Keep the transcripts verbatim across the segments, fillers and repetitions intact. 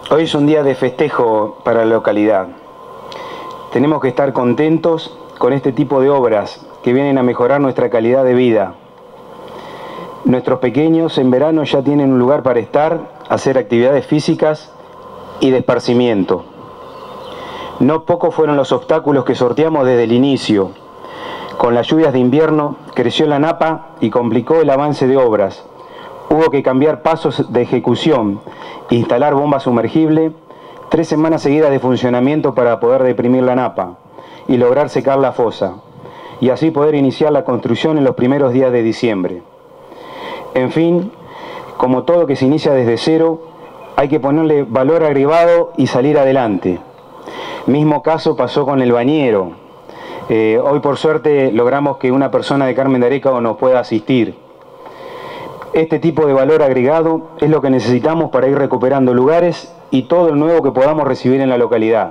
Hoy es un día de festejo para la localidad. Tenemos que estar contentos con este tipo de obras que vienen a mejorar nuestra calidad de vida. Nuestros pequeños en verano ya tienen un lugar para estar, hacer actividades físicas y de esparcimiento. No pocos fueron los obstáculos que sorteamos desde el inicio. Con las lluvias de invierno creció la napa y complicó el avance de obras. Hubo que cambiar pasos de ejecución, instalar bomba sumergible, tres semanas seguidas de funcionamiento para poder deprimir la napa y lograr secar la fosa, y así poder iniciar la construcción en los primeros días de diciembre. En fin, como todo que se inicia desde cero, hay que ponerle valor agregado y salir adelante. Mismo caso pasó con el bañero. Eh, hoy por suerte logramos que una persona de Carmen de Areco nos pueda asistir. Este tipo de valor agregado es lo que necesitamos para ir recuperando lugares y todo el nuevo que podamos recibir en la localidad.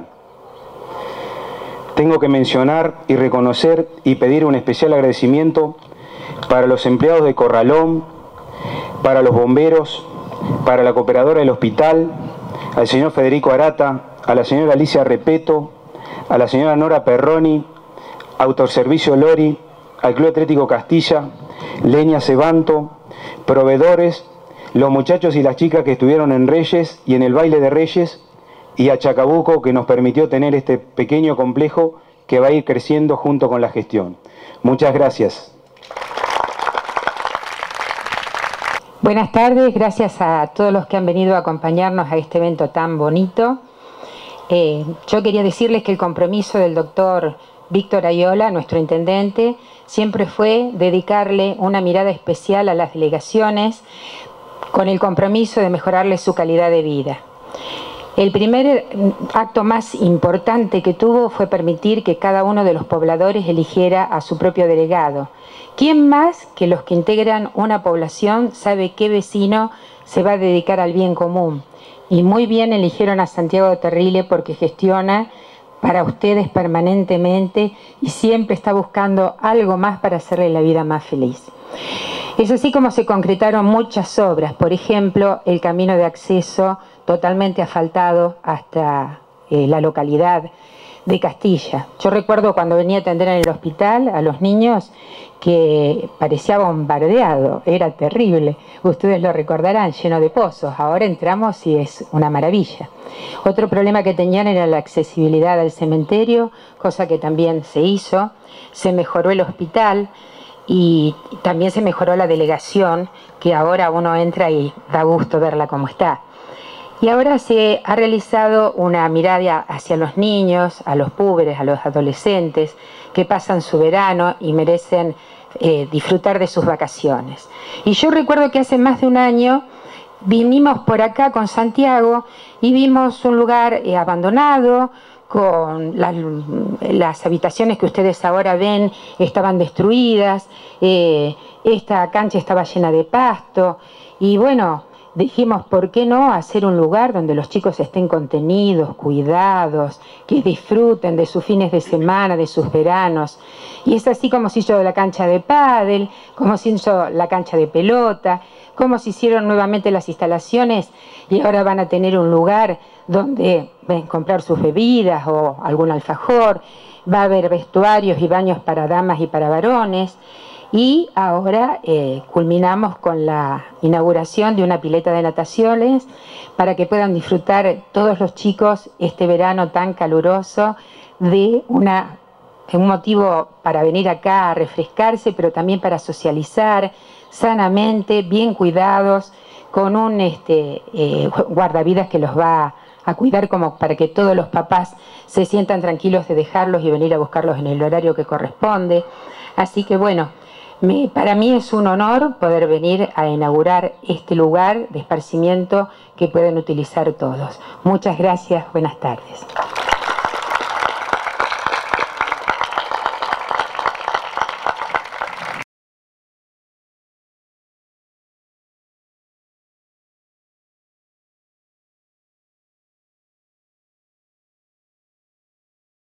Tengo que mencionar y reconocer y pedir un especial agradecimiento para los empleados de Corralón, para los bomberos, para la cooperadora del hospital, al señor Federico Arata, a la señora Alicia Repeto, a la señora Nora Perroni, Autoservicio Lori, al Club Atlético Castilla, Leña Cebanto, proveedores, los muchachos y las chicas que estuvieron en Reyes y en el baile de Reyes, y a Chacabuco, que nos permitió tener este pequeño complejo que va a ir creciendo junto con la gestión. Muchas gracias. Buenas tardes, gracias a todos los que han venido a acompañarnos a este evento tan bonito. Eh, yo quería decirles que el compromiso del doctor Víctor Ayola, nuestro intendente, siempre fue dedicarle una mirada especial a las delegaciones con el compromiso de mejorarles su calidad de vida. El primer acto más importante que tuvo fue permitir que cada uno de los pobladores eligiera a su propio delegado. ¿Quién más que los que integran una población sabe qué vecino se va a dedicar al bien común? Y muy bien eligieron a Santiago Terrile porque gestiona para ustedes permanentemente y siempre está buscando algo más para hacerle la vida más feliz. Es así como se concretaron muchas obras, por ejemplo, el camino de acceso totalmente asfaltado hasta eh, la localidad de Castilla. Yo recuerdo cuando venía a atender en el hospital a los niños que parecía bombardeado, era terrible. Ustedes lo recordarán, lleno de pozos. Ahora entramos y es una maravilla. Otro problema que tenían era la accesibilidad al cementerio, cosa que también se hizo. Se mejoró el hospital y también se mejoró la delegación, que ahora uno entra y da gusto verla como está. Y ahora se ha realizado una mirada hacia los niños, a los púberes, a los adolescentes, que pasan su verano y merecen eh, disfrutar de sus vacaciones. Y yo recuerdo que hace más de un año vinimos por acá con Santiago y vimos un lugar eh, abandonado, con las, las habitaciones que ustedes ahora ven estaban destruidas, eh, esta cancha estaba llena de pasto y bueno, dijimos, ¿por qué no hacer un lugar donde los chicos estén contenidos, cuidados, que disfruten de sus fines de semana, de sus veranos? Y es así como se hizo la cancha de pádel, como se hizo la cancha de pelota, como se hicieron nuevamente las instalaciones y ahora van a tener un lugar donde ven, comprar sus bebidas o algún alfajor, va a haber vestuarios y baños para damas y para varones. Y ahora eh, culminamos con la inauguración de una pileta de nataciones para que puedan disfrutar todos los chicos este verano tan caluroso de una, un motivo para venir acá a refrescarse, pero también para socializar sanamente, bien cuidados, con un este, eh, guardavidas que los va a cuidar como para que todos los papás se sientan tranquilos de dejarlos y venir a buscarlos en el horario que corresponde. Así que bueno, Me, para mí es un honor poder venir a inaugurar este lugar de esparcimiento que pueden utilizar todos. Muchas gracias, buenas tardes.